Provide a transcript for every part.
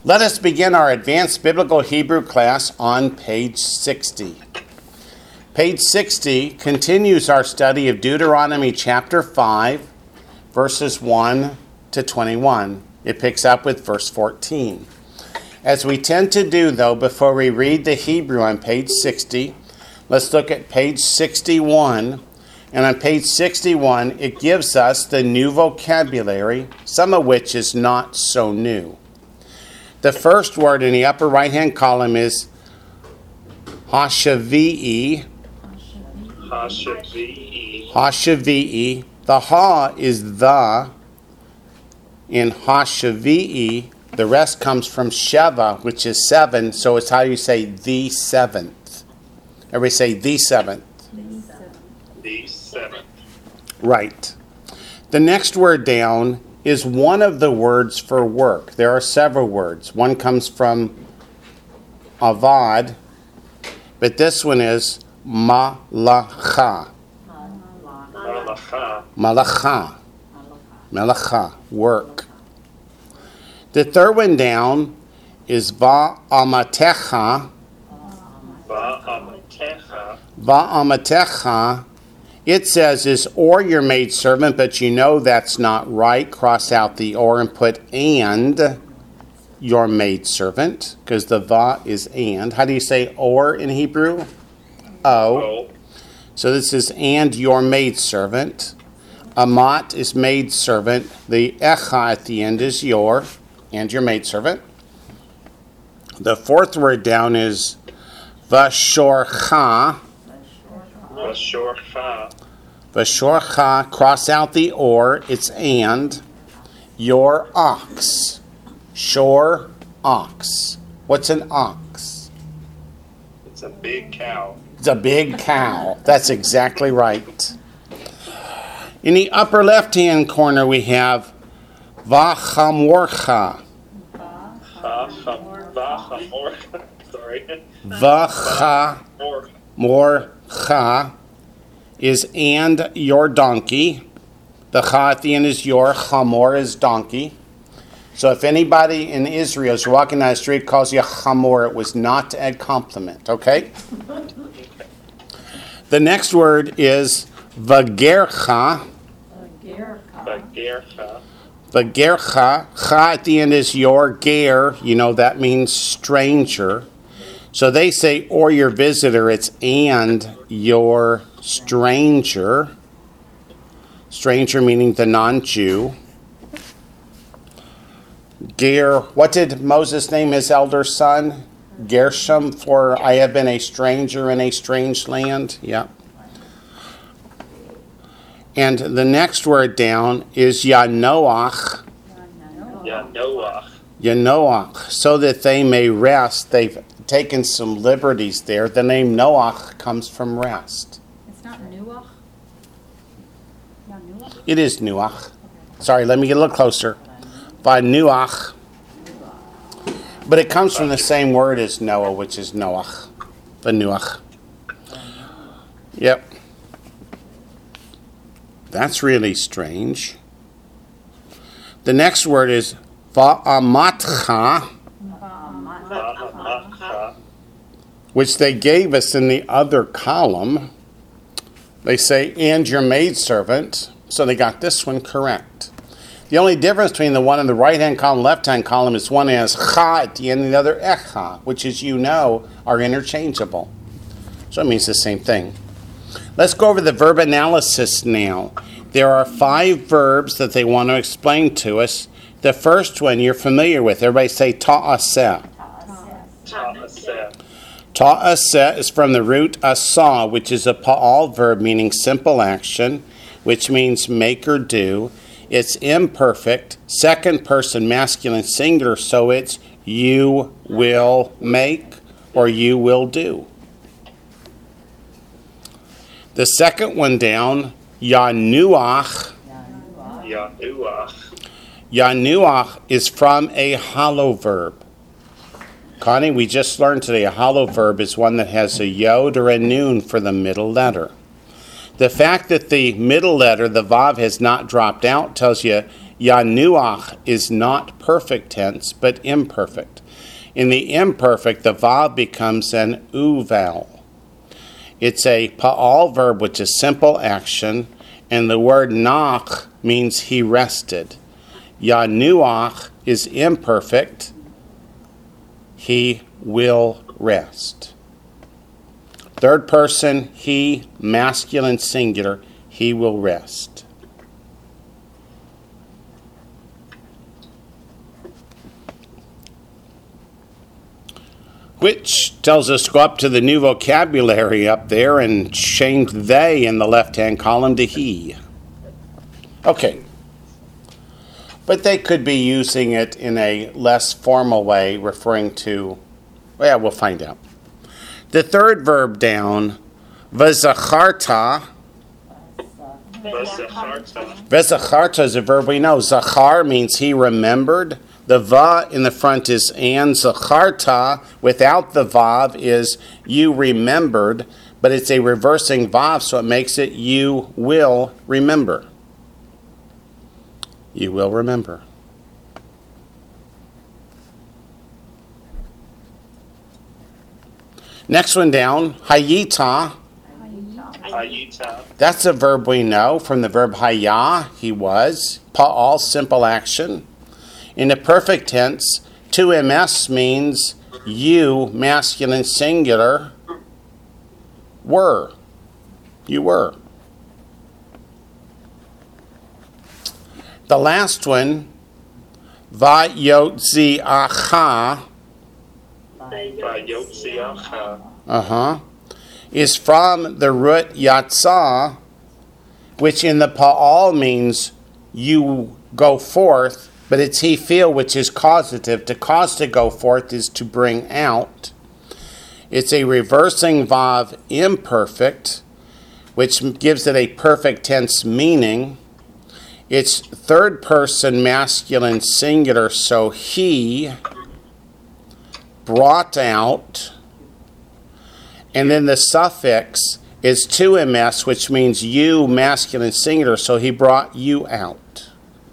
Let us begin our Advanced Biblical Hebrew class on page 60. Page 60 continues our study of Deuteronomy chapter 5, verses 1 to 21. It picks up with verse 14. As we tend to do, though, before we read the Hebrew on page 60, let's look at page 61. And on page 61, it gives us the new vocabulary, some of which is not so new. The first word in the upper right-hand column is Hashavi'i. Hashavi'i. The ha is the in Hashavi'i. The rest comes from Sheva, which is 7, so it's how you say the 7th. Everybody say the 7th. The 7th. Right. The next word down is one of the words for work. There are several words. One comes from avad, but this one is malacha. Malacha, work. The third one down is va'amatecha. Va'amatecha. It says is or your maidservant, but you know that's not right. Cross out the or and put and your maidservant, because the va is and. How do you say or in Hebrew? O. So this is and your maidservant. Amat is maidservant. The echa at the end is your and your maidservant. The fourth word down is vashorcha. Vashorcha, cross out the or, it's and. Your ox. Shore ox. What's an ox? It's a big cow. It's a big cow. That's exactly right. In the upper left-hand corner, we have vachamorcha. Vachamorcha is and your donkey. The cha at the end is your. Chamor is donkey. So if anybody in Israel is walking down the street calls you chamor, it was not a compliment, okay? The next word is vagercha. Vagercha. Cha at the end is your. Ger, you know that means stranger. So they say or your visitor, it's and your stranger. Stranger meaning the non-Jew. Ger, what did Moses name his elder son? Gershom, for I have been a stranger in a strange land. Yeah. And the next word down is Yanoach. Yanoach. So that they may rest. They've taken some liberties there. The name Noach comes from rest. It's not Nuach? It is Nuach. Sorry, let me get a little closer. By Nuach. But it comes from the same word as Noah, which is Noach. Nuach. Yep. That's really strange. The next word is va'amatcha, which they gave us in the other column. They say, and your maidservant. So they got this one correct. The only difference between the one in the right-hand column and left-hand column is one has cha at the end and the other echa, which, as you know, are interchangeable. So it means the same thing. Let's go over the verb analysis now. There are 5 verbs that they want to explain to us. The first one you're familiar with. Everybody say ta'aseh. Ta'aseh is from the root asa, which is a pa'al verb meaning simple action, which means make or do. It's imperfect, second person masculine singular, so it's you will make or you will do. The second one down, yanuach. Yanuach is from a hollow verb. Connie, we just learned today a hollow verb is one that has a yod or a nun for the middle letter. The fact that the middle letter, the vav, has not dropped out tells you Yanuach is not perfect tense, but imperfect. In the imperfect, the vav becomes an u vowel. It's a pa'al verb, which is simple action, and the word nach means he rested. Yanuach is imperfect. He will rest. Third person, he, masculine singular, he will rest. Which tells us to go up to the new vocabulary up there and change they in the left-hand column to he. Okay. But they could be using it in a less formal way, referring to, well, we'll find out. The third verb down, vazacharta. Vazacharta is a verb we know. Zachar means he remembered. The va in the front is and. Zacharta without the vav is you remembered, but it's a reversing vav, so it makes it you will remember. You will remember. Next one down, hayita. Hayita. That's a verb we know from the verb haya, he was. Pa'al, simple action. In the perfect tense, 2ms means you, masculine singular, were. You were. The last one, vayotziacha. Is from the root yatsa, which in the pa'al means you go forth, but it's he feel, which is causative. To cause to go forth is to bring out. It's a reversing vav imperfect, which gives it a perfect tense meaning. It's third person masculine singular, so he brought out. And then the suffix is 2ms, which means you, masculine singular, so he brought you out.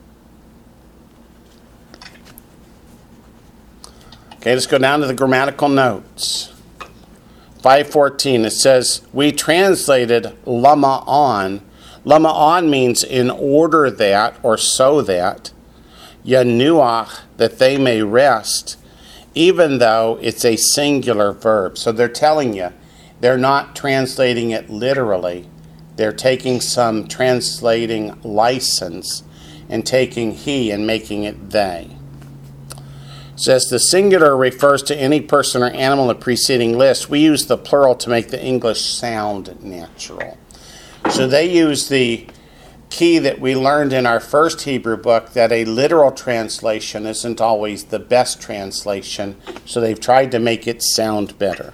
Okay, let's go down to the grammatical notes. 5:14, it says, we translated lama on. Lama on means in order that, or so that. Yanuach, that they may rest, even though it's a singular verb. So they're telling you, they're not translating it literally. They're taking some translating license and taking he and making it they. It says the singular refers to any person or animal in the preceding list. We use the plural to make the English sound natural. So they use the key that we learned in our first Hebrew book, that a literal translation isn't always the best translation, so they've tried to make it sound better.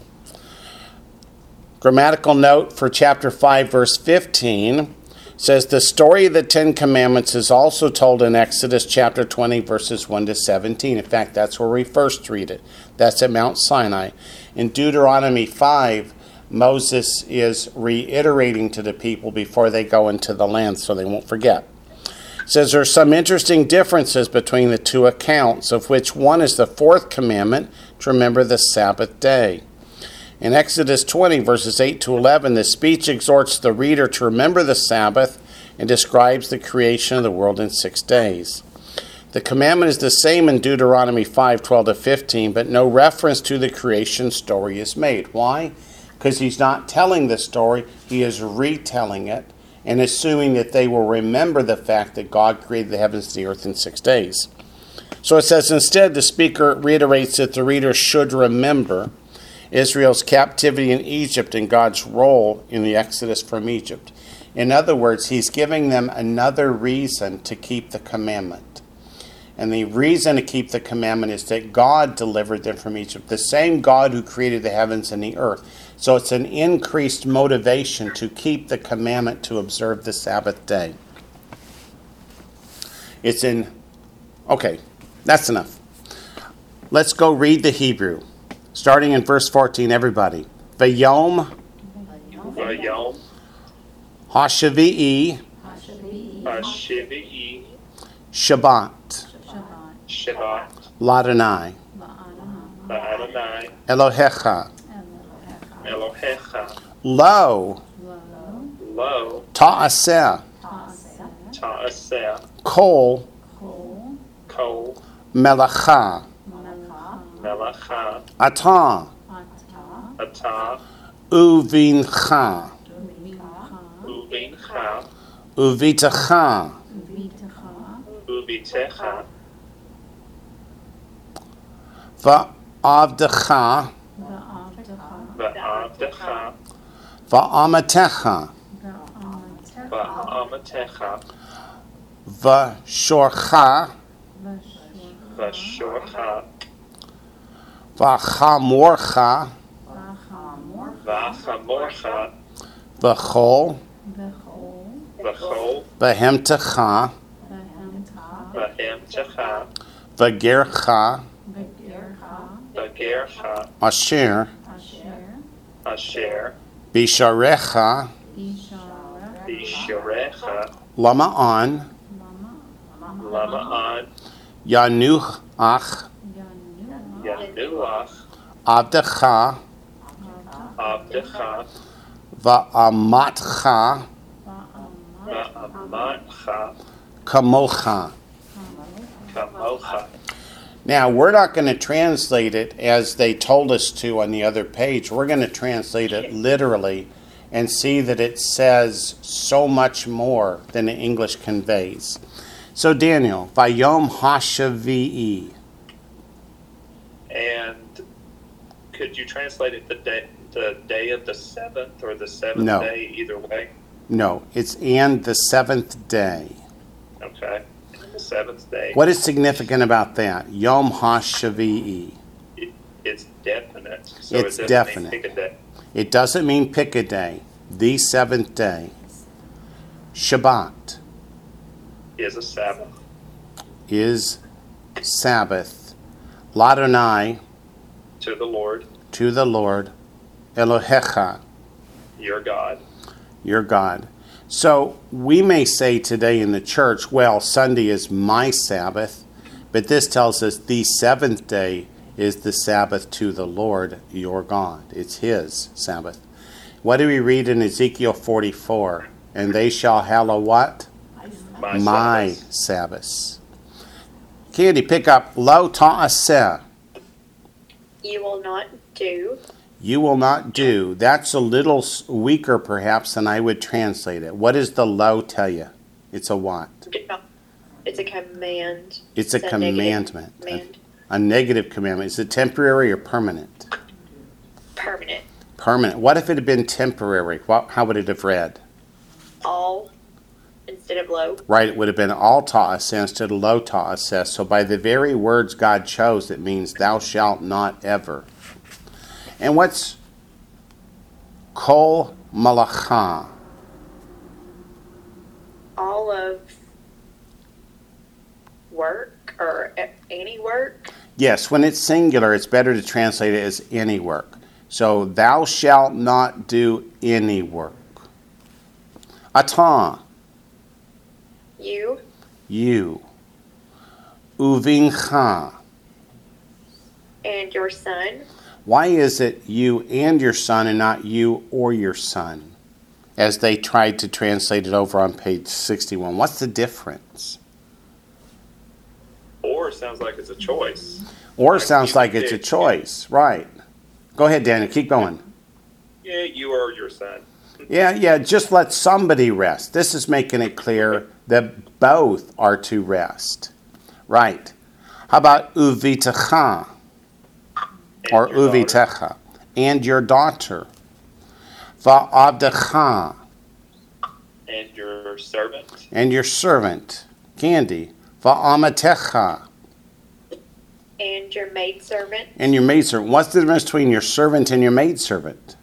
Grammatical note for chapter 5, verse 15 says the story of the Ten Commandments is also told in Exodus chapter 20, verses 1 to 17. In fact, that's where we first read it. That's at Mount Sinai. In Deuteronomy 5, Moses is reiterating to the people before they go into the land so they won't forget. It says there are some interesting differences between the two accounts, of which one is the fourth commandment, to remember the Sabbath day. In Exodus 20, verses 8 to 11, the speech exhorts the reader to remember the Sabbath and describes the creation of the world in 6 days. The commandment is the same in Deuteronomy 5, 12 to 15, but no reference to the creation story is made. Why? Because he's not telling the story, he is retelling it and assuming that they will remember the fact that God created the heavens and the earth in 6 days. So it says instead, the speaker reiterates that the reader should remember Israel's captivity in Egypt and God's role in the exodus from Egypt. In other words, he's giving them another reason to keep the commandment. And the reason to keep the commandment is that God delivered them from Egypt, the same God who created the heavens and the earth. So it's an increased motivation to keep the commandment to observe the Sabbath day. Okay, that's enough. Let's go read the Hebrew. Starting in verse 14, everybody. Vayom Vayom Hashavi'i Hashivi'i Shabbat. Shabbat. L'Adonai. L'Adonai. Elohecha. Elohecha. Lo. Lo. Ta'aseh. Ta'aseh. Kol. Kol. Melacha. Melacha. Atah. Atah. Uvincha. Uvincha. Uvitecha. Uvitecha. Va'avdecha. Va'avdecha. Va'amatecha. Va'amatecha. Vashorcha. Vashorcha. Vachamorcha. Vachamorcha. Vachol. Vachol. Vahemtecha. Vahemtecha. Vagercha. Vagercha. Asher. Asher. Bisharecha. Bisharecha. Lama'an. Lama'an. Yanuach. Yanuach. Avdecha. Avdecha. Va'amatcha. Va'amatcha. Kamocha. Kamocha. Now, we're not going to translate it as they told us to on the other page. We're going to translate it literally and see that it says so much more than the English conveys. So, Daniel, Vayom HaShavi'i. And could you translate it the day of the seventh or the seventh No. day, either way? No, it's and the seventh day. Okay. The seventh day. What is significant about that? Yom HaShavi'i. It's definite. So It's it doesn't definite. mean pick a day. It doesn't mean pick a day. The seventh day. Shabbat Is a Sabbath. is Sabbath. L'Adonai, To the Lord, to the Lord. Elohecha, your God. your God. So we may say today in the church, well, Sunday is my Sabbath, but this tells us the seventh day is the Sabbath to the Lord, your God. It's his Sabbath. What do we read in Ezekiel 44? And they shall hallow what? My Sabbaths. Candy, pick up Lo Ta'aseh. You will not do. You will not do. That's a little weaker, perhaps, than I would translate it. What does the lo tell you? It's a what? It's a command. It's a commandment. Command. A negative commandment. Is it temporary or permanent? Permanent. Permanent. What if it had been temporary? How would it have read? All instead of low. Right, it would have been all ta'aseh instead of lo ta'aseh. So by the very words God chose, it means thou shalt not ever. And what's kol malacha? All of work or any work. Yes, when it's singular, it's better to translate it as any work. So thou shalt not do any work. Atah, You you. Uvincha. and your son. Why is it you and your son and not you or your son? As they tried to translate it over on page 61. What's the difference? Or sounds like it's a choice. Or sounds like it's a choice. Right. Go ahead, Daniel. Keep going. Yeah, you or your son. Yeah, just let somebody rest. This is making it clear that both are to rest. Right. How about uvitecha or uvitecha? And your daughter. Va'avdecha. And your servant. And your servant. Candy. Va'amatecha. And your maidservant. And your maidservant. What's the difference between your servant and your maidservant?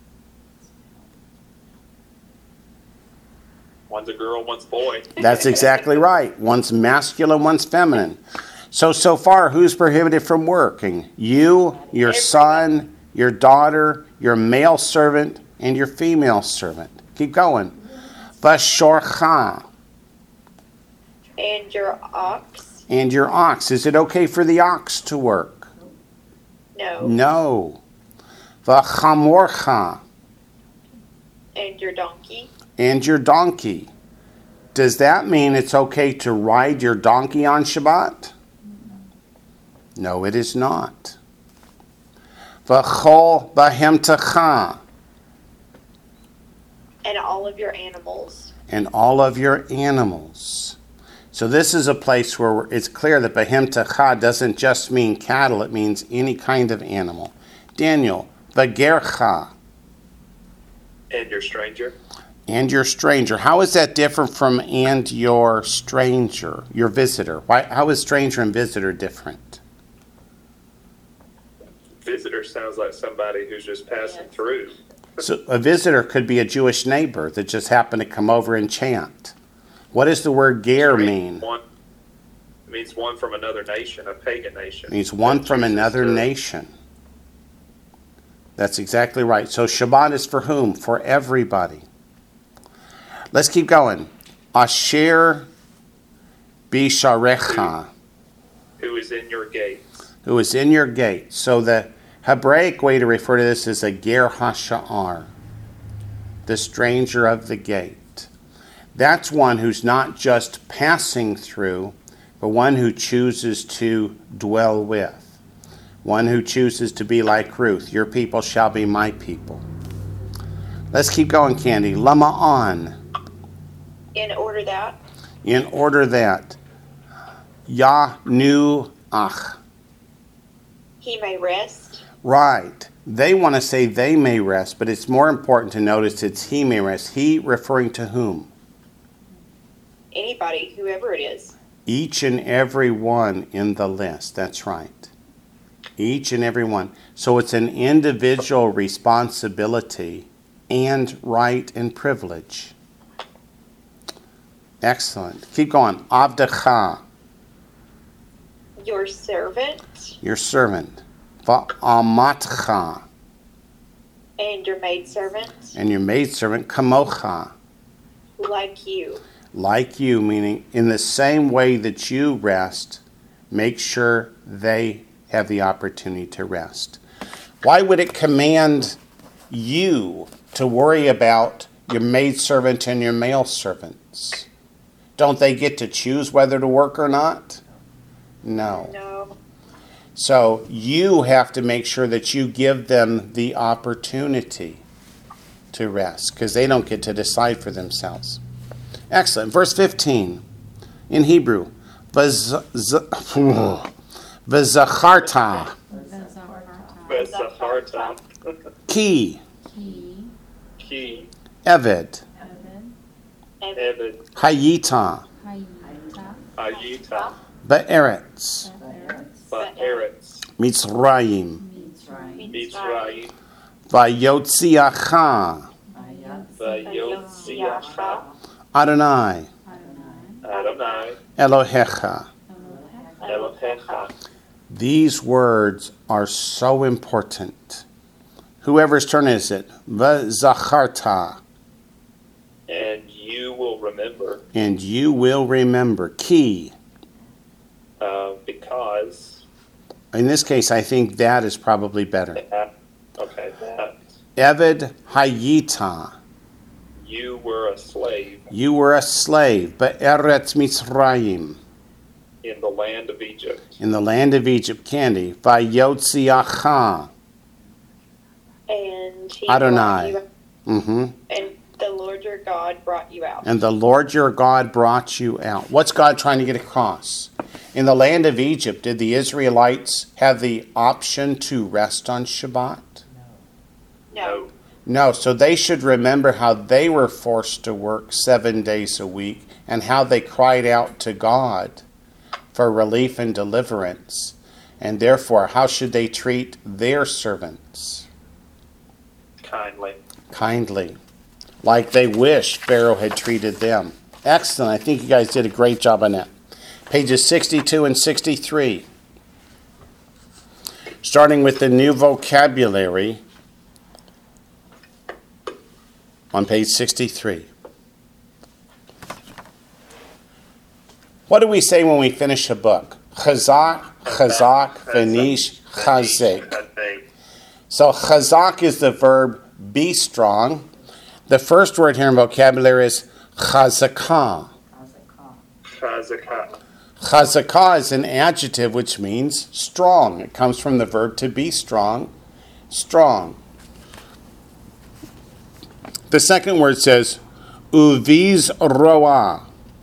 One's a girl, one's a boy. That's exactly right. One's masculine, one's feminine. So far, who's prohibited from working? You, your son, your daughter, your male servant, and your female servant. Keep going. Vashorcha. And your ox. And your ox. Is it okay for the ox to work? No. No. V'chamorcha. And your donkey? And your donkey. Does that mean it's okay to ride your donkey on Shabbat? No, it is not. V'chol bahemtecha. And all of your animals? And all of your animals. So this is a place where it's clear that bahemtecha doesn't just mean cattle, it means any kind of animal. Daniel, v'gercha. And your stranger? And your stranger. How is that different from and your stranger, your visitor? How is stranger and visitor different? Visitor sounds like somebody who's just passing Yes. through. So a visitor could be a Jewish neighbor that just happened to come over and chant. What does the word ger mean? It means one from another nation, a pagan nation. It means one from Jesus another to- nation. That's exactly right. So Shabbat is for whom? For everybody. Let's keep going. Asher bisharecha, Who is in your gates. who is in your gate. So the Hebraic way to refer to this is a ger hasha'ar, the stranger of the gate. That's one who's not just passing through, but one who chooses to dwell with. One who chooses to be like Ruth. Your people shall be my people. Let's keep going, Candy. Lama'an. In order that? In order that Yanuach. He may rest? Right. They want to say they may rest, but it's more important to notice it's he may rest. He referring to whom? Anybody, whoever it is. Each and every one in the list. That's right. Each and every one. So it's an individual responsibility and right and privilege. Excellent. Keep going. Avdecha, Your servant your servant. Va'amatcha, and your maidservant, and your maidservant. Kamocha, like you. like you, meaning in the same way that you rest, make sure they have the opportunity to rest. Why would it command you to worry about your maidservant and your male servants? Don't they get to choose whether to work or not? No. No. So you have to make sure that you give them the opportunity to rest because they don't get to decide for themselves. Excellent. Verse 15 in Hebrew. V'zacharta, Bezaharta. ki, Ki. eved, Evid. hayita, Ayita. be'eretz, Ba'eretz. Mitzrayim, Mitzrayim. vayotziacha, Vayotziacha. Adonai, Adonai. Elohecha. Elohecha. These words are so important. Whoever's turn is it? V'zacharta. And you will remember, And you will remember. Ki. because In this case, I think that is probably better. that Eved hayita. you were a slave You were a slave. Be'eretz Mitzrayim. in the land of Egypt. In the land of Egypt. Candy. Vayotziacha. And he Adonai. brought Mm-hmm. you, and the Lord your God brought you out. And the Lord your God brought you out. What's God trying to get across? In the land of Egypt, did the Israelites have the option to rest on Shabbat? No. No, so they should remember how they were forced to work 7 days a week and how they cried out to God for relief and deliverance. And therefore, how should they treat their servants? Kindly. Kindly, like they wish Pharaoh had treated them. Excellent. I think you guys did a great job on that. Pages 62 and 63. Starting with the new vocabulary on page 63. What do we say when we finish a book? Chazak, chazak, vanish, chazek. So chazak is the verb be strong. The first word here in vocabulary is chazakah. Chazakah. Chazakah is an adjective which means strong. It comes from the verb to be strong. Strong. The second word says uviz roah.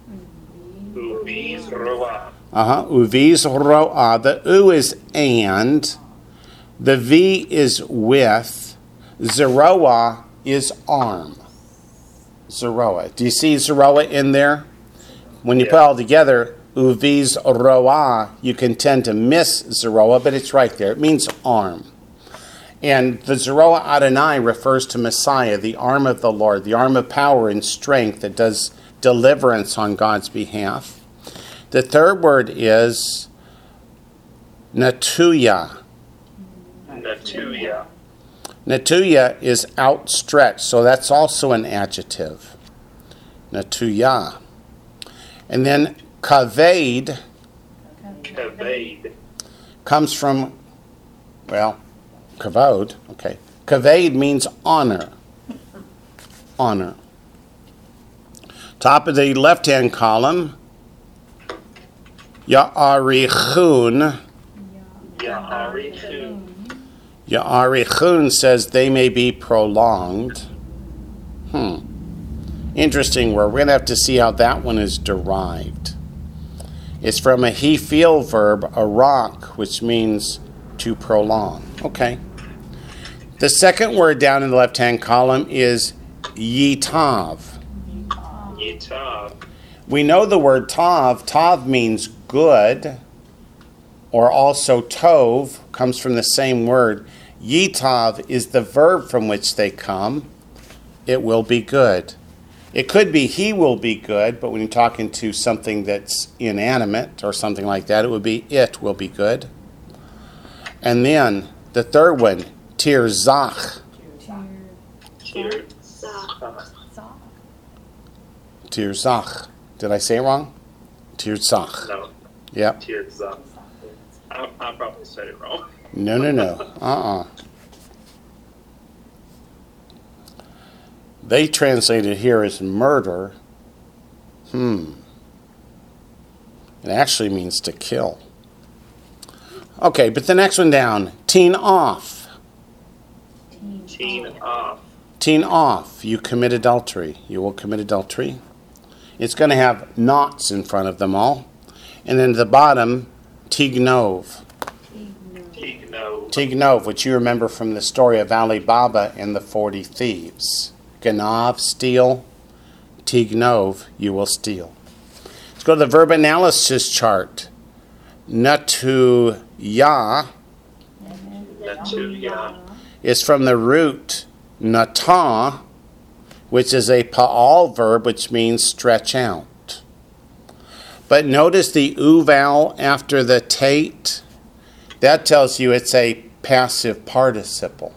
Uviz roah. Uviz roah. The u is and. The v is with. Zeroah is arm. Zeroah. Do you see zeroah in there? When you put it all together, uviz roah, you can tend to miss zeroah, but it's right there. It means arm. And the zeroah Adonai refers to Messiah, the arm of the Lord, the arm of power and strength that does deliverance on God's behalf. The third word is natuya. Natuya. Natuya is outstretched, so that's also an adjective. Natuya. And then kaved comes from, well, kavod. Okay. Kaved means honor. Honor. Top of the left-hand column, Ya'arichun. Ya'arichun says they may be prolonged. Interesting word. We're going to have to see how that one is derived. It's from a he feel verb, arak, which means to prolong. Okay. The second word down in the left-hand column is yitav. Yitav. We know the word tav. Tav means good, or also tov comes from the same word. Yitav is the verb from which they come. It will be good. It could be he will be good, but when you're talking to something that's inanimate or something like that, it would be it will be good. And then the third one, tirzach. Tirzach. Did I say it wrong? Tirzach. No. Yep. Tirzach. I probably said it wrong. No. They translated here as murder. It actually means to kill. Okay, but the next one down, teen off. Teen off. Teen off. You commit adultery. You will commit adultery. It's going to have knots in front of them all. And then at the bottom, tignov. Tignov, which you remember from the story of Ali Baba and the 40 thieves. Ganav, steal. Tignov, you will steal. Let's go to the verb analysis chart. Natuya is from the root natah, which is a pa'al verb, which means stretch out. But notice the u vowel after the tate. That tells you it's a passive participle.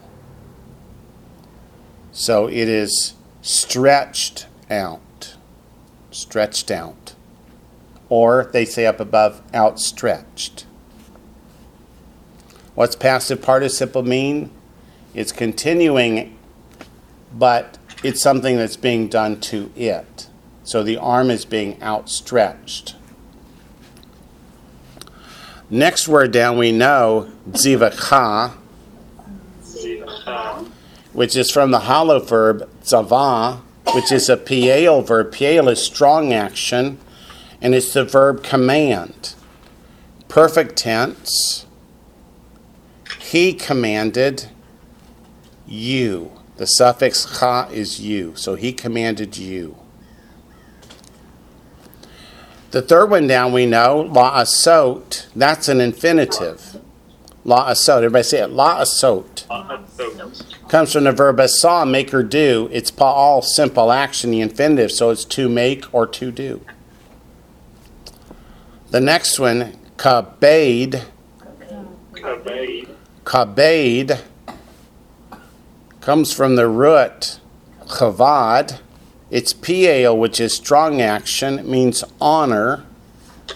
So it is stretched out. Stretched out. Or they say up above, outstretched. What's passive participle mean? It's continuing, but it's something that's being done to it. So the arm is being outstretched. Next word down we know, zivachah, which is from the hollow verb zavah, which is a piel verb. Piel is strong action, and it's the verb command. Perfect tense. He commanded you. The suffix cha is you, so he commanded you. The third one down we know, la'asot, that's an infinitive. La'asot, everybody say it, la'asot. Comes from the verb asa, make or do. It's pa'al, simple action, the infinitive, so it's to make or to do. The next one, kabed. Kabed comes from the root chavad. It's piel, which is strong action. It means honor.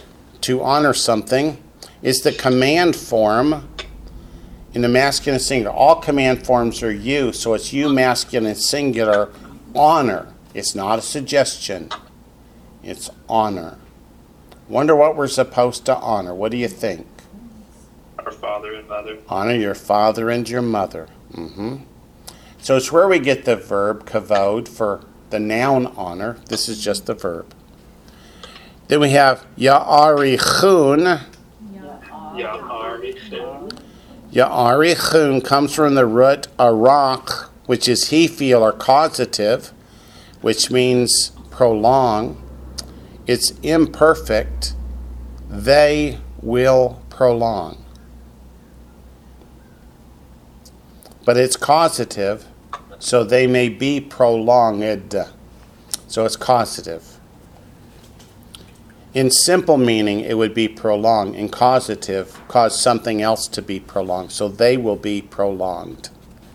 to honor something. It's the command form in the masculine singular. All command forms are you, so it's you masculine singular, honor. It's not a suggestion. It's honor. Wonder what we're supposed to honor. What do you think? Our father and mother. Honor your father and your mother. So it's where we get the verb kavod for the noun honor. This is just the verb. Then we have ya'arichun. Ya'arichun. Ya'arichun comes from the root arach, which is he, feel, or causative, which means prolong. It's imperfect. They will prolong. But it's causative, so they may be prolonged. So it's causative. In simple meaning, it would be prolonged. In causative, cause something else to be prolonged. So they will be prolonged.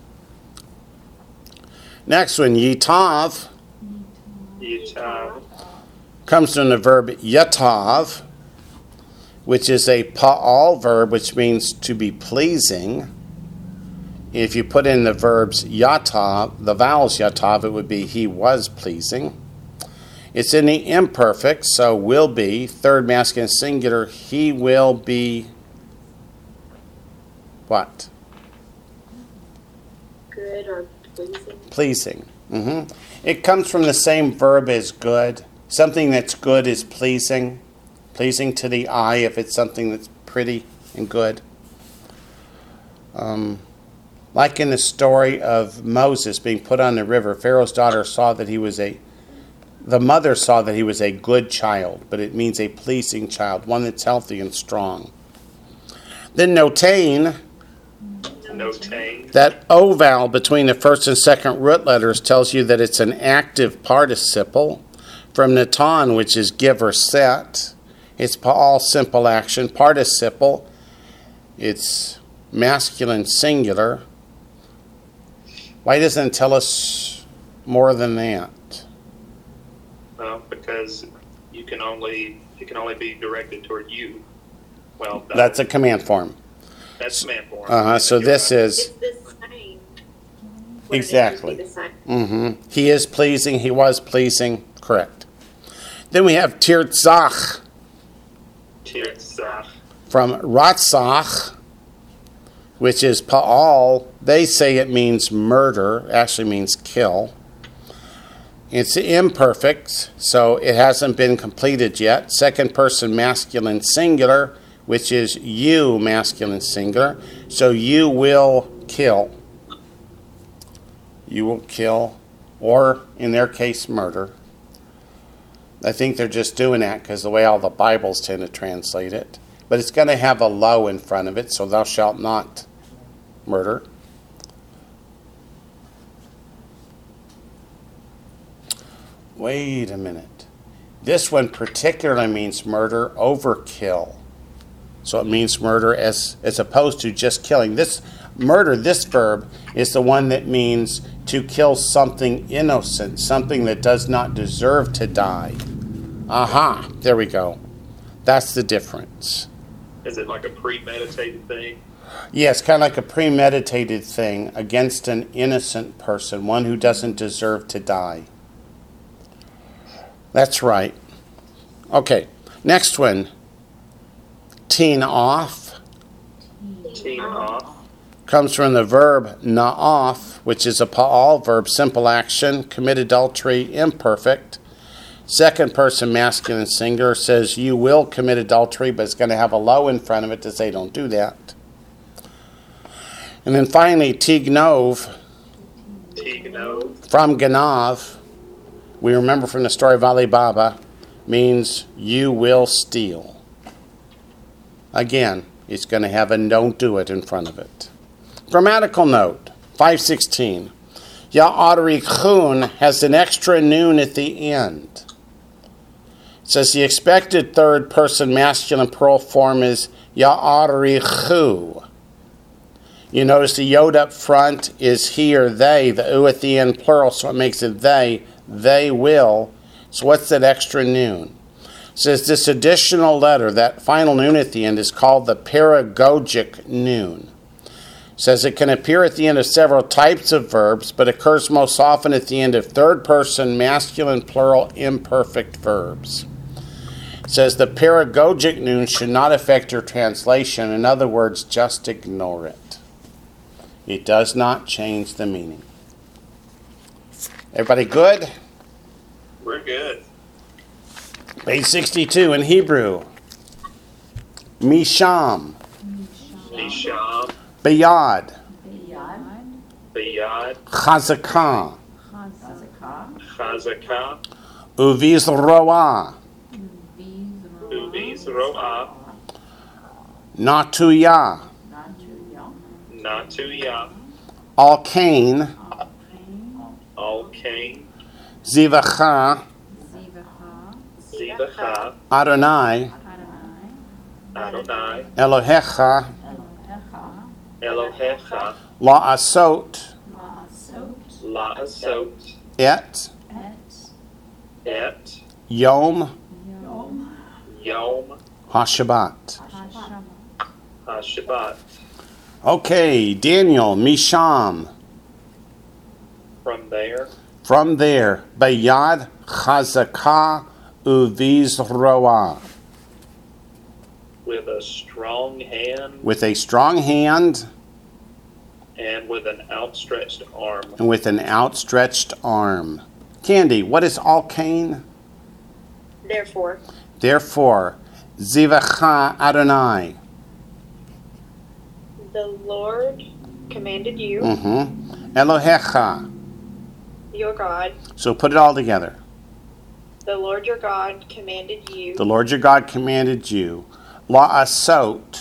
Next one, yitav. Yitav. Comes from the verb yatav, which is a pa'al verb, which means to be pleasing. If you put in the verbs yatav, the vowels yatav, it would be he was pleasing. It's in the imperfect, so will be, third masculine singular, he will be what? Good or pleasing. Pleasing. It comes from the same verb as good. Something that's good is pleasing. Pleasing to the eye if it's something that's pretty and good. Like in the story of Moses being put on the river, Pharaoh's daughter saw that the mother saw that he was a good child, but it means a pleasing child, one that's healthy and strong. Then notain. That O vowel between the first and second root letters tells you that it's an active participle from natan, which is give or set. It's all simple action. Participle, it's masculine singular. Why doesn't it tell us more than that? Well, because it can only be directed toward you. Well, that's a command form. That's command form. So this is It's the same. exactly. Wouldn't it be the same? He is pleasing. He was pleasing. Correct. Then we have tirtzach. Tirtzach. From ratzach, which is pa'al. They say it means murder. Actually means kill. It's imperfect, so it hasn't been completed yet. Second person masculine singular, which is you masculine singular. So you will kill. You will kill, or in their case, murder. I think they're just doing that because the way all the Bibles tend to translate it. But it's going to have a low in front of it, so thou shalt not murder. Wait a minute. This one particularly means murder, overkill. So it means murder as opposed to just killing. This murder, this verb, is the one that means to kill something innocent, something that does not deserve to die. Aha, there we go. That's the difference. Is it like a premeditated thing? Yeah, it's kind of like a premeditated thing against an innocent person, one who doesn't deserve to die. That's right. Okay, next one. Teen off. Teen off. Comes from the verb na'off, which is a pa'al verb, simple action, commit adultery, imperfect. Second person masculine singular says you will commit adultery, but it's going to have a low in front of it to say don't do that. And then finally, tignov. Tignov. From ganav. We remember from the story of Ali Baba, means you will steal. Again, it's going to have a don't do it in front of it. Grammatical note, 516. Ya'arichun has an extra noon at the end. It says the expected third person masculine plural form is ya'arichu. You notice the yod up front is he or they, the u at the end plural, so it makes it they will. So what's that extra noon? says this additional letter, that final noon at the end, is called the paragogic noon. Says it can appear at the end of several types of verbs, but occurs most often at the end of third-person masculine plural imperfect verbs. Says the paragogic noon should not affect your translation. In other words, just ignore it. It does not change the meaning. Everybody good? We're good. Page 62 in Hebrew. Misham, Misham, Bayad, Bayad, Chazakah, Chazakah, Uvizroah, Uvizroah, Natuyah, Natuyah, Alkain, Alkain, Zivacha, Zivacha, Adonai, Adonai, Elohecha, Elohecha, La'asot, La'asot, Et, Et, Yom, Yom, HaShabbat. HaShabbat. Okay, Daniel, Misham. From there, Bayad, Chazakah, Uvizroah. with a strong hand With a strong hand and with an outstretched arm. and with an outstretched arm. Candy, what is Alkain? Therefore, Zivacha Adonai. the Lord commanded you, Elohecha. your God, So put it all together. the Lord your God commanded you The Lord your God commanded you. La'asot.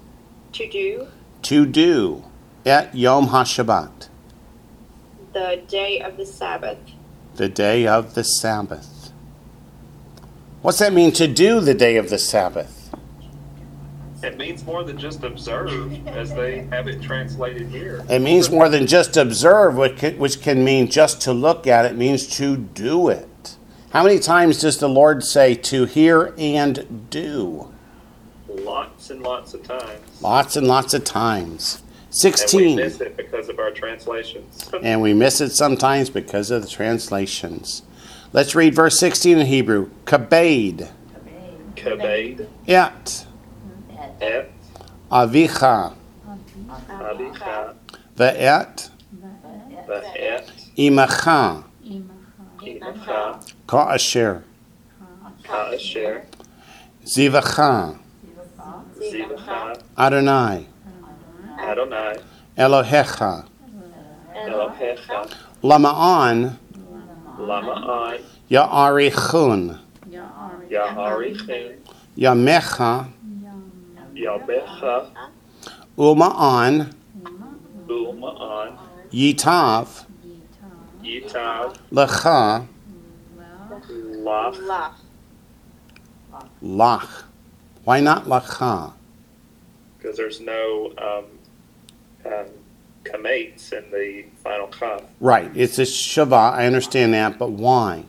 to Do. Et Yom HaShabbat. the day of the Sabbath. The day of the Sabbath. What's that mean, to do the day of the Sabbath? It means more than just observe, as they have it translated here. It means more than just observe, which can mean just to look at. It means to do it. How many times does the Lord say to hear and do? Lots and lots of times. Lots and lots of times. And we 16. miss it because of our translations. And we miss it sometimes because of the translations. Let's read verse 16 in Hebrew. Kabed. Kabed, Et. Et, Avicha. Avicha, Ve'et. Va'et, Imacha. Imacha, Ka'asher. Ka'asher, Zivacha. Zivacha, Adonai. Adonai, Elohecha. Elohecha, Lama'an. Lama'an, Ya'arichun. Ya'arichim, Yamecha. Yabecha, Uma'an. Ulma'an, Yitav. Yitav, Lecha. Lach, Lach, Lach. Why not Lacha? because there's no kamates in the final kaf. Right. It's a Shavah. I understand that, but why?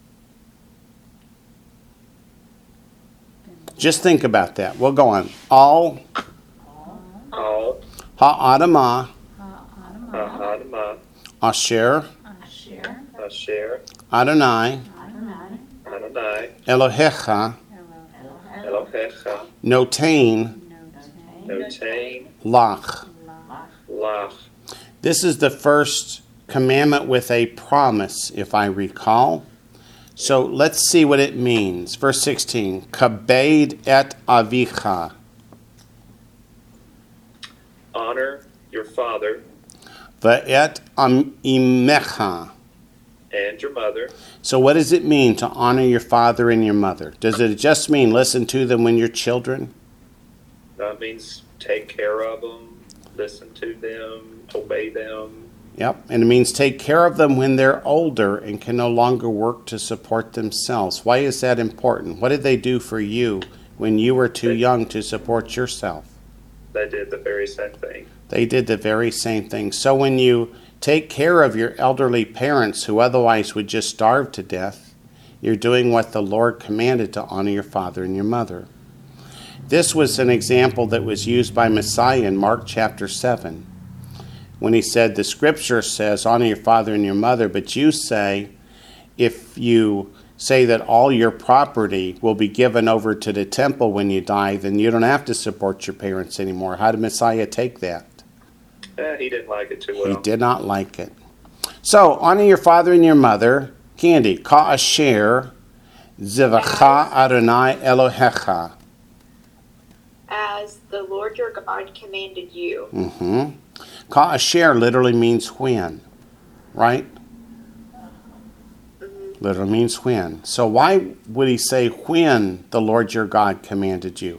Just think about that. We'll go on. All All, ha'adamah Ha'adamah, asher Asher, Adonai Adonai, Elohecha Elohecha, notain Notain, lach. Lach. This is the first commandment with a promise, if I recall. So let's see what it means. Verse 16. Kabed et avicha. Honor your father Ve'et imecha. and your mother. So what does it mean to honor your father and your mother? Does it just mean listen to them when you're children? That means take care of them, listen to them, obey them. Yep. And it means take care of them when they're older and can no longer work to support themselves. Why is that important? What did they do for you when you were too young to support yourself? They did the very same thing. They did the very same thing. So when you take care of your elderly parents who otherwise would just starve to death, You're doing what the Lord commanded, to honor your father and your mother. This was an example that was used by Messiah in Mark chapter 7, when he said, the scripture says, honor your father and your mother, but you say, if you say that all your property will be given over to the temple when you die, then you don't have to support your parents anymore. How did Messiah take that? He didn't like it too well. He did not like it. So, honor your father and your mother. Candy, ka'asher zivacha Adonai Elohecha. As the Lord your God commanded you. Ka'asher literally means when, right? Literally means when. So why would he say when the Lord your God commanded you?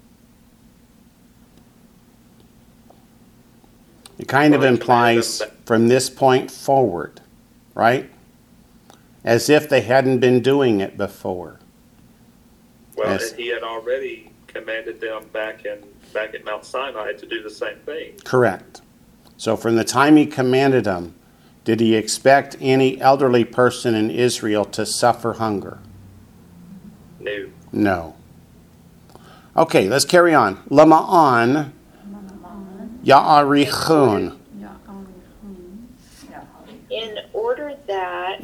It kind of implies from this point forward, right? As if they hadn't been doing it before. Well, and he had already commanded them back at Mount Sinai to do the same thing. Correct. So from the time he commanded them, did he expect any elderly person in Israel to suffer hunger? No. No. Okay, let's carry on. Lama'an Ya'arichun. In order that.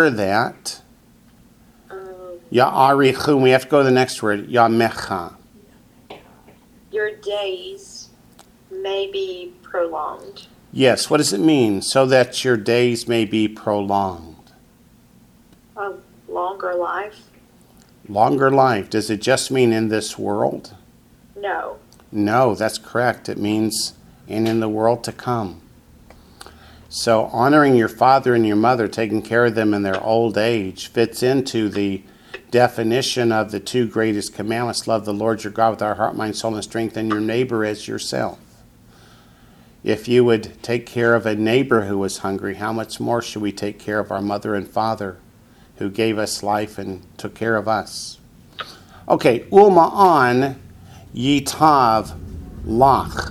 Ya'arichun. We have to go to the next word. Ya'mecha. Your days may be prolonged. Yes, what does it mean? So that your days may be prolonged. A longer life? Longer life. Does it just mean in this world? No. No, that's correct. It means in the world to come. So honoring your father and your mother, taking care of them in their old age, fits into the definition of the two greatest commandments. Love the Lord your God with our heart, mind, soul, and strength, and your neighbor as yourself. If you would take care of a neighbor who was hungry, how much more should we take care of our mother and father who gave us life and took care of us? Okay, Ulma'an Yitav Lach.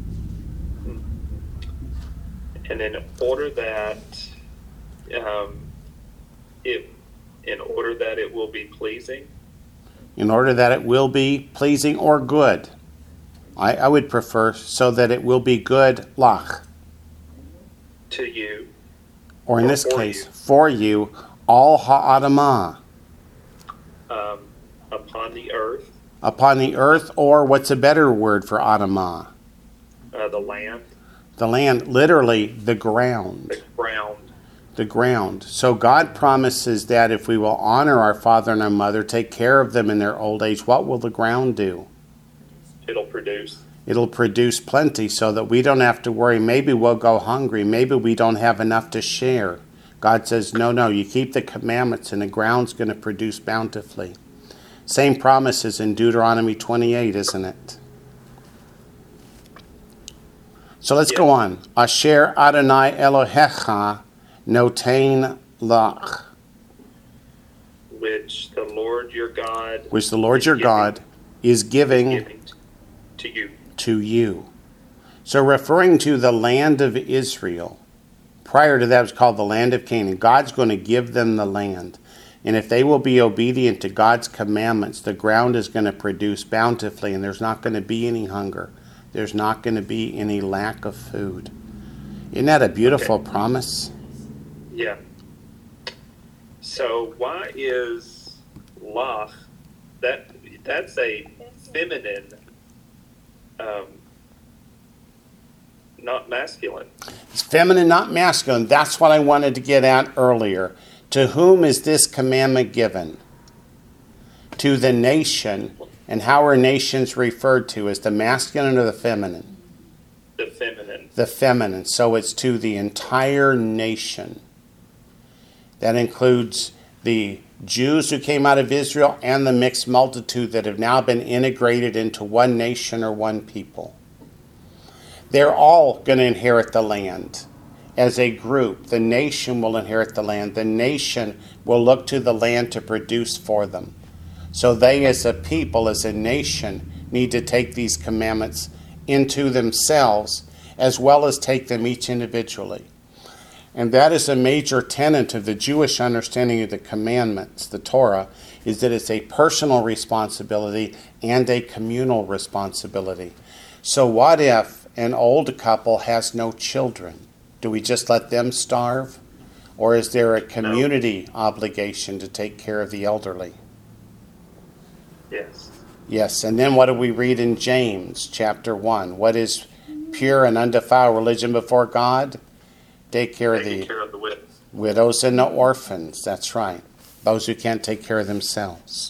And in order that it will be pleasing. In order that it will be pleasing or good. I would prefer so that it will be good, lach. To you. Or in this case, for you, all ha'adamah. Upon the earth. Upon the earth, or what's a better word for adamah? The land. The land, literally the ground. The ground. The ground. So God promises that if we will honor our father and our mother, take care of them in their old age, what will the ground do? It'll produce. It'll produce plenty so that we don't have to worry. Maybe we'll go hungry. Maybe we don't have enough to share. God says, no, you keep the commandments and the ground's going to produce bountifully. Same promises in Deuteronomy 28, isn't it? So let's go on. Asher Adonai Elohecha notain lach. Which the Lord your God is giving to you. So referring to the land of Israel, prior to that it was called the land of Canaan. God's going to give them the land. And if they will be obedient to God's commandments, the ground is going to produce bountifully, and there's not going to be any hunger. There's not going to be any lack of food. Isn't that a beautiful promise? Yeah. So why is lach, that's a feminine, not masculine. It's feminine, not masculine. That's what I wanted to get at earlier. To whom is this commandment given? To the nation. And how are nations referred to? As the masculine or the feminine? The feminine. The feminine. So it's to the entire nation. That includes the Jews who came out of Israel and the mixed multitude that have now been integrated into one nation or one people. They're all going to inherit the land. As a group, the nation will inherit the land. The nation will look to the land to produce for them. So they as a people, as a nation, need to take these commandments into themselves as well as take them each individually. And that is a major tenet of the Jewish understanding of the commandments, the Torah, is that it's a personal responsibility and a communal responsibility. So what if an old couple has no children? Do we just let them starve? Or is there a community obligation to take care of the elderly? Yes. Yes, and then what do we read in James chapter 1? What is pure and undefiled religion before God? Take care of the widows and the orphans. That's right. Those who can't take care of themselves.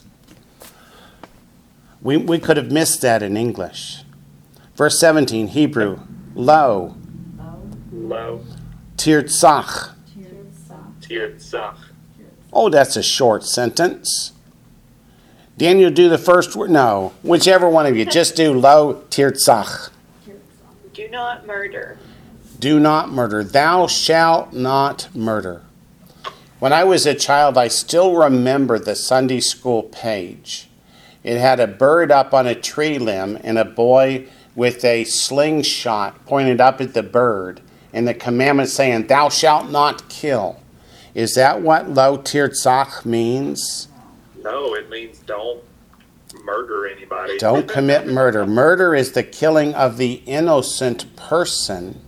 We could have missed that in English. Verse 17, Hebrew, lo. Lo. Tirtzach. Tirtzach. Oh, that's a short sentence. Daniel, do the first word? No. Whichever one of you. Just do lo tirtzach. Do not murder. Do not murder. Thou shalt not murder. When I was a child, I still remember the Sunday school page. It had a bird up on a tree limb and a boy with a slingshot pointed up at the bird, and the commandment saying, thou shalt not kill. Is that what lo tirtzach means? No, it means don't murder anybody. Don't commit murder. Murder is the killing of the innocent person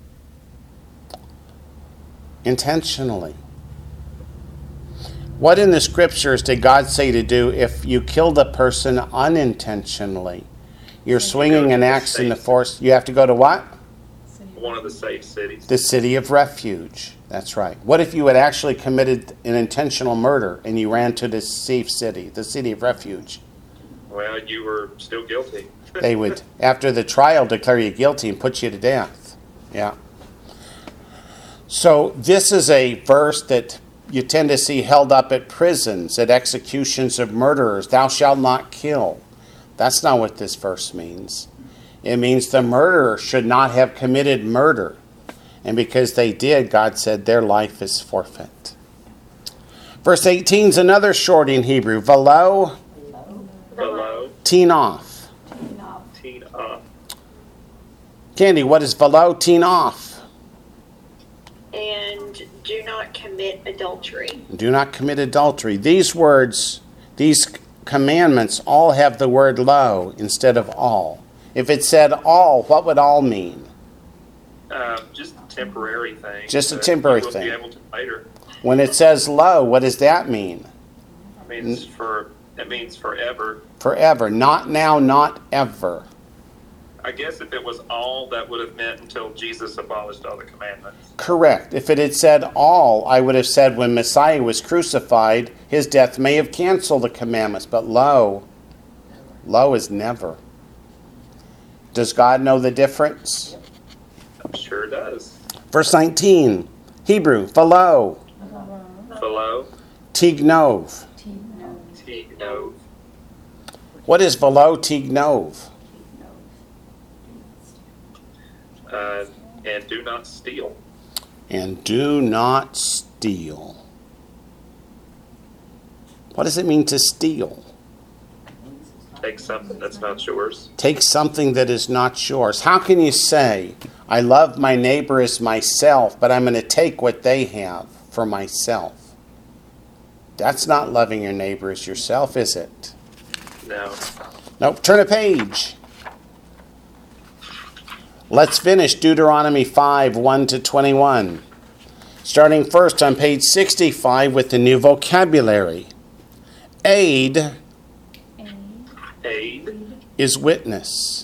intentionally. What in the scriptures did God say to do if you killed a person unintentionally? You're swinging an axe in the forest. You have to go to what? One of the safe cities. The city of refuge. That's right. What if you had actually committed an intentional murder and you ran to the safe city, the city of refuge? Well, you were still guilty. They would, after the trial, declare you guilty and put you to death. Yeah. So this is a verse that you tend to see held up at prisons, at executions of murderers. Thou shalt not kill. That's not what this verse means. It means the murderer should not have committed murder. And because they did, God said their life is forfeit. Verse 18 is another short in Hebrew. Velo. Velo. Tinoth. Tinoth. Candy, what is velo tinoth? And do not commit adultery. Do not commit adultery. These words, these commandments all have the word lo instead of all. If it said all, what would all mean? Just a temporary thing. Just a temporary you thing. Be able to later. When it says lo, what does that mean? It means forever. Forever. Not now, not ever. I guess if it was all, that would have meant until Jesus abolished all the commandments. Correct. If it had said all, I would have said when Messiah was crucified, his death may have canceled the commandments. But lo is never. Does God know the difference? I'm sure it does. Verse 19, Hebrew, velo. Velo. Tignov. Tignov. What is velo tignov? And do not steal. And do not steal. What does it mean to steal? Take something that's not yours. Take something that is not yours. How can you say, I love my neighbor as myself, but I'm going to take what they have for myself? That's not loving your neighbor as yourself, is it? No. Nope. Turn a page. Let's finish Deuteronomy 5, 1 to 21. Starting first on page 65 with the new vocabulary. Aid is witness.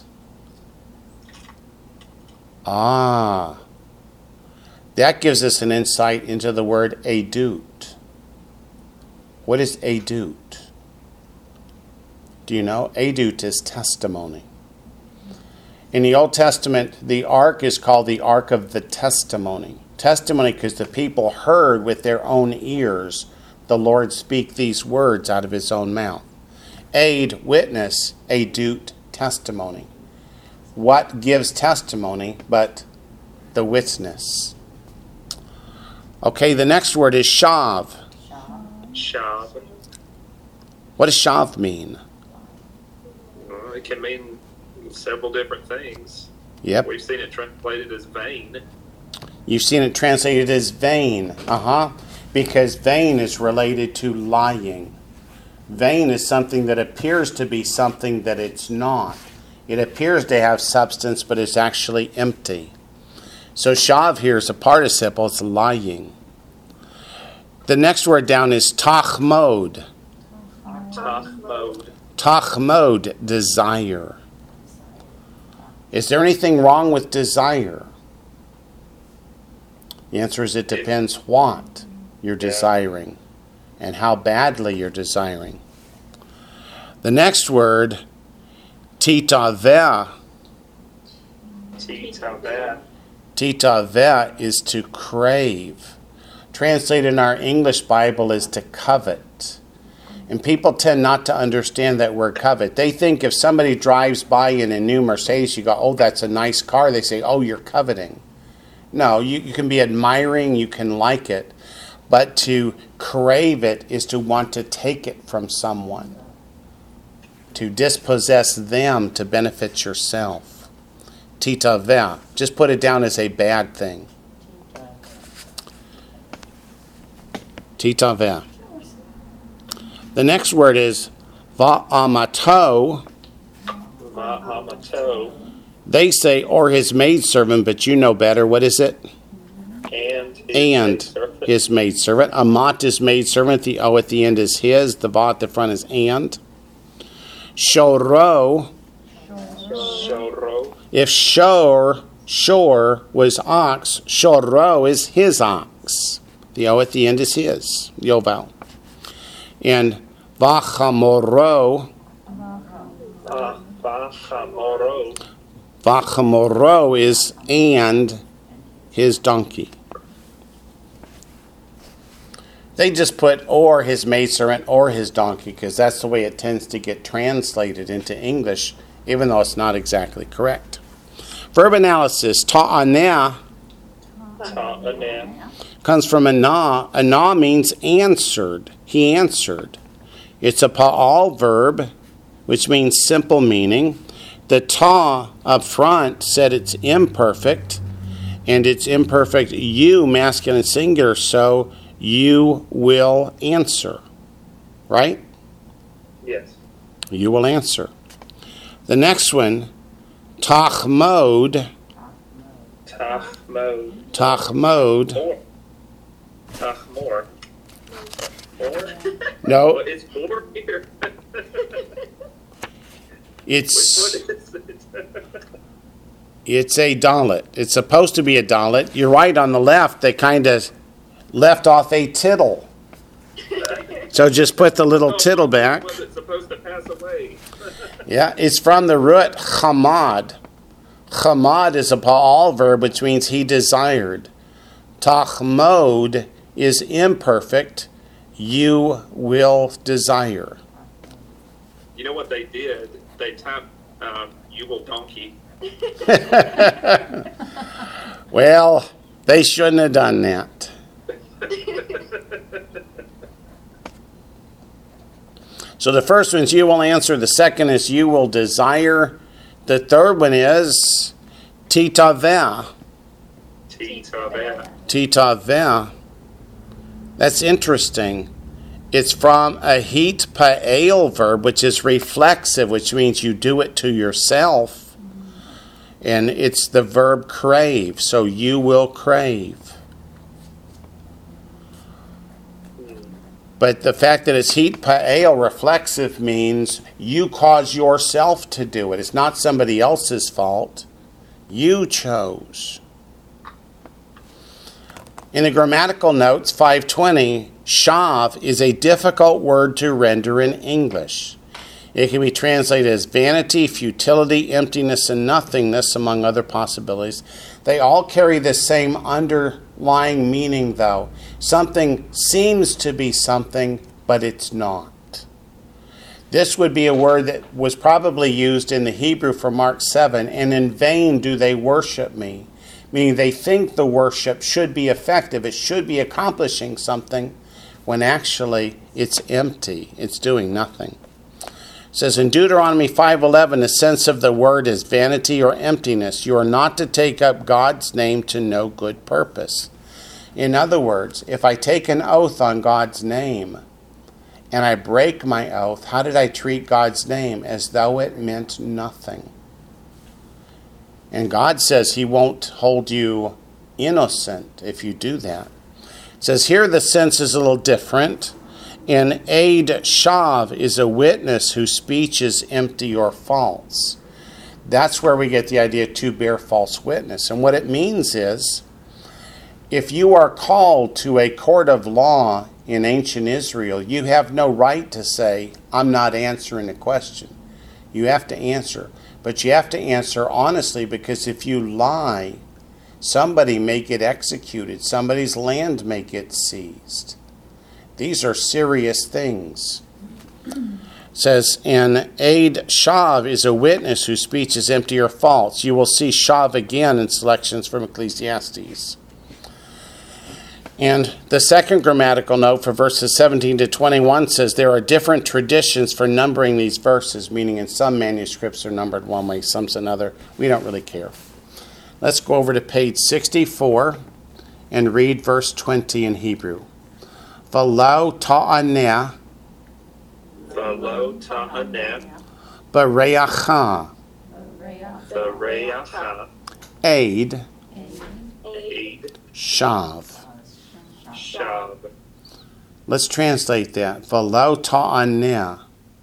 That gives us an insight into the word adut. What is adut? Do you know? Adut is testimony. In the Old Testament, the ark is called the Ark of the Testimony. Testimony because the people heard with their own ears the Lord speak these words out of his own mouth. Aid, witness, adut, testimony. What gives testimony but the witness? Okay, the next word is shav. Shav. What does shav mean? It can mean several different things. Yep. We've seen it translated as vain. You've seen it translated as vain. Because vain is related to lying. Vain is something that appears to be something that it's not. It appears to have substance, but it's actually empty. So shav here is a participle. It's lying. The next word down is tachmod. Tachmod. Tachmod, desire. Is there anything wrong with desire? The answer is it depends what you're desiring and how badly you're desiring. The next word, titaveh. Titaveh. Titaveh is to crave. Translated in our English Bible is to covet. And people tend not to understand that word covet. They think if somebody drives by in a new Mercedes, you go, oh, that's a nice car. They say, oh, you're coveting. No, you can be admiring, you can like it. But to crave it is to want to take it from someone. To dispossess them to benefit yourself. Titaveh. Just put it down as a bad thing. Titaveh. The next word is va'amato. Va'amato. They say, or his maidservant, but you know better. What is it? And his maidservant. Amat is maidservant. The O at the end is his. The Va at the front is and. Shoro. Shoro. If shore was ox, shoro is his ox. The O at the end is his. Yovel. And vachamoro. Vachamoro. Vachamoro is and his donkey. They just put or his maidservant or his donkey because that's the way it tends to get translated into English, even though it's not exactly correct. Verb analysis, ta'aneh comes from anah. Anah means answered. He answered. It's a pa'al verb, which means simple meaning. The ta up front said it's imperfect, and it's imperfect you, masculine singular, so you will answer. Right? Yes. You will answer. The next one, tachmod. Tachmod. Tachmod. Tachmor. More? No. What is more here? It's What is it? it's a dalet. It's supposed to be a dalet. You're right on the left. They kind of left off a tittle. So just put the little tittle back. Was it supposed to pass away? Yeah, it's from the root chamad. Chamad is a pa'al verb, which means he desired. Tachmod is imperfect. You will desire. You know what they did? They tapped you will donkey. Well, they shouldn't have done that. So the first one is you will answer. The second is you will desire. The third one is titaveh. Titaveh. Titaveh. That's interesting. It's from a heat pa'el verb, which is reflexive, which means you do it to yourself. And it's the verb crave. So you will crave. But the fact that it's heat pa'el reflexive means you cause yourself to do it. It's not somebody else's fault. You chose. In the grammatical notes, 520, shav is a difficult word to render in English. It can be translated as vanity, futility, emptiness, and nothingness, among other possibilities. They all carry the same underlying meaning, though. Something seems to be something, but it's not. This would be a word that was probably used in the Hebrew for Mark 7, and in vain do they worship me. Meaning they think the worship should be effective, it should be accomplishing something, when actually it's empty, it's doing nothing. says in Deuteronomy 5:11, the sense of the word is vanity or emptiness. You are not to take up God's name to no good purpose. In other words, if I take an oath on God's name and I break my oath, how did I treat God's name? As though it meant nothing. And God says he won't hold you innocent if you do that. It says here the sense is a little different. An aid shav is a witness whose speech is empty or false. That's where we get the idea to bear false witness. And what it means is, if you are called to a court of law in ancient Israel, you have no right to say, I'm not answering a question. You have to answer. But you have to answer honestly, because if you lie, somebody may get executed. Somebody's land may get seized. These are serious things. It says, an aid shav is a witness whose speech is empty or false. You will see shav again in selections from Ecclesiastes. And the second grammatical note for verses 17 to 21 says there are different traditions for numbering these verses, meaning in some manuscripts they're numbered one way, some's another. We don't really care. Let's go over to page 64 and read verse 20 in Hebrew. V'lo ta'aneh b'reacha aid shav. Let's translate that. V'lo ta'aneh.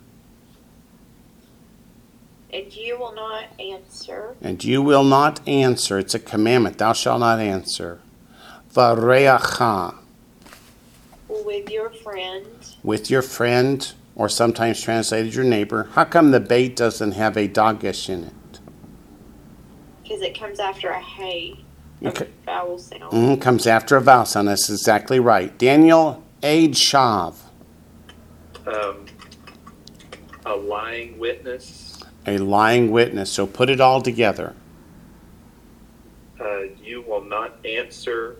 And you will not answer. And you will not answer. It's a commandment. Thou shalt not answer. V'reacha. With your friend. With your friend, or sometimes translated your neighbor. How come the bait doesn't have a dagesh in it? Because it comes after a hey. Okay. Vowel sound. Comes after a vowel sound. That's exactly right. Daniel, aid shav. A lying witness. A lying witness. So put it all together. You will not answer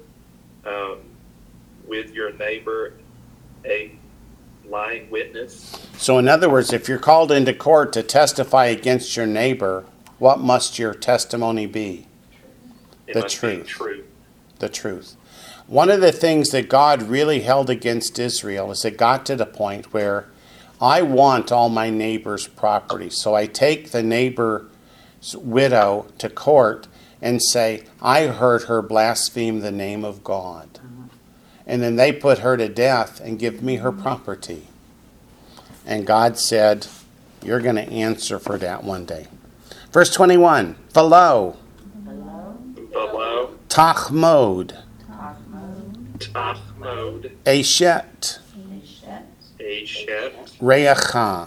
with your neighbor a lying witness. So in other words, if you're called into court to testify against your neighbor, what must your testimony be? The truth. The truth. One of the things that God really held against Israel is it got to the point where I want all my neighbor's property. So I take the neighbor's widow to court and say, I heard her blaspheme the name of God. And then they put her to death and give me her property. And God said, you're going to answer for that one day. Verse 21, V'lo Tachmod Eshet Reacha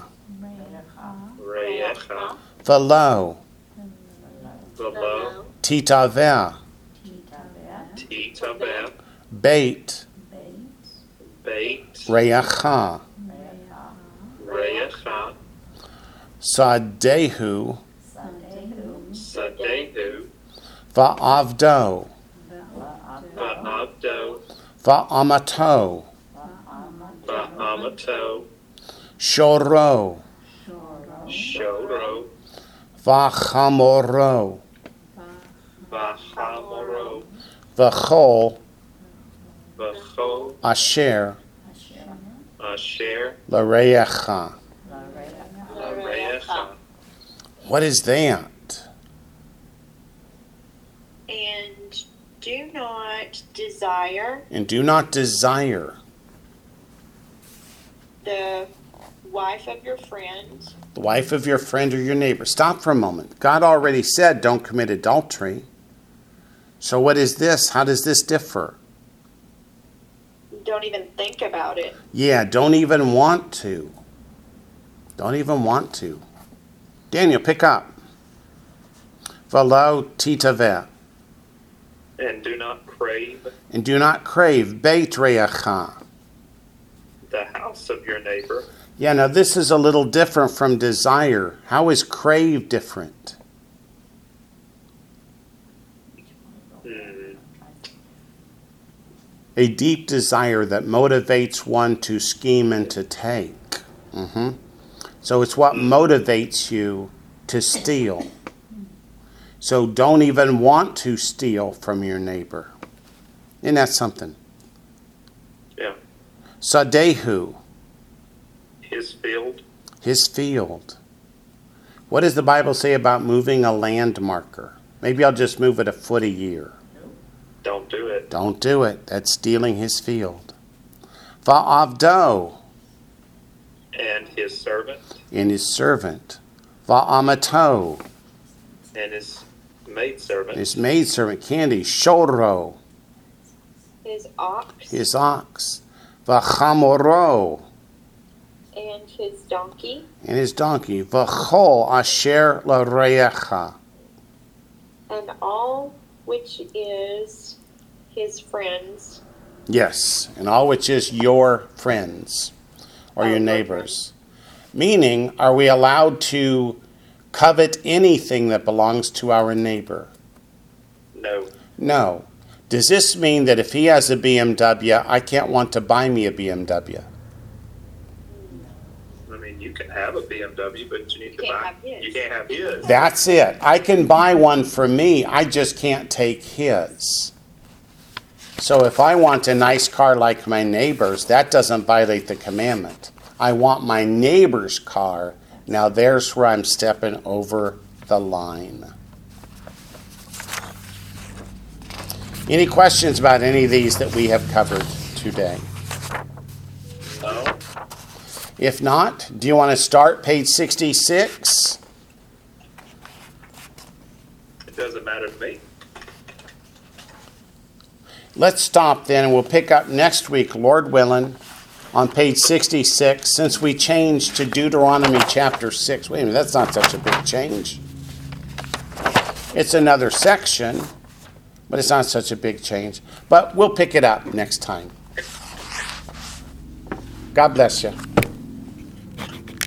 V'lo Titaveh Beit Reacha Sadehu Va'avdo Va'amato Shoro Va'chamoro V'chol Asher L'reacha. What is that? And do not desire. And do not desire. The wife of your friend. The wife of your friend or your neighbor. Stop for a moment. God already said don't commit adultery. So what is this? How does this differ? Don't even think about it. Yeah, don't even want to. Don't even want to. Daniel, pick up. V'lo titaveh. And do not crave. And do not crave. Beit reacha. The house of your neighbor. Yeah, now this is a little different from desire. How is crave different? A deep desire that motivates one to scheme and to take. So it's what motivates you to steal. So don't even want to steal from your neighbor. Isn't that something? Yeah. Sadehu, His field. his field. What does the Bible say about moving a land marker? Maybe I'll just move it a foot a year. Don't do it. Don't do it. That's stealing his field. Va'avdo, And his servant. in his servant. Va'amato, And his maidservant. his maidservant. Candy. Shoro, his ox, his ox. V'chamoro, and his donkey, and his donkey. V'chol asher l'reyecha, and all which is his friends, yes, and all which is your friends or your neighbors. Meaning, are we allowed to covet anything that belongs to our neighbor? No. No. Does this mean that if he has a BMW, I can't want to buy me a BMW? I mean, you can have a BMW, but you need You to can't buy. have his. You can't have his. That's it. I can buy one for me. I just can't take his. So if I want a nice car like my neighbor's, that doesn't violate the commandment. I want my neighbor's car. Now there's where I'm stepping over the line. Any questions about any of these that we have covered today? No. If not, do you want to start page 66? It doesn't matter to me. Let's stop then and we'll pick up next week, Lord willing, on page 66, since we changed to Deuteronomy chapter 6. Wait a minute, that's not such a big change. It's another section, but it's not such a big change. But we'll pick it up next time. God bless you.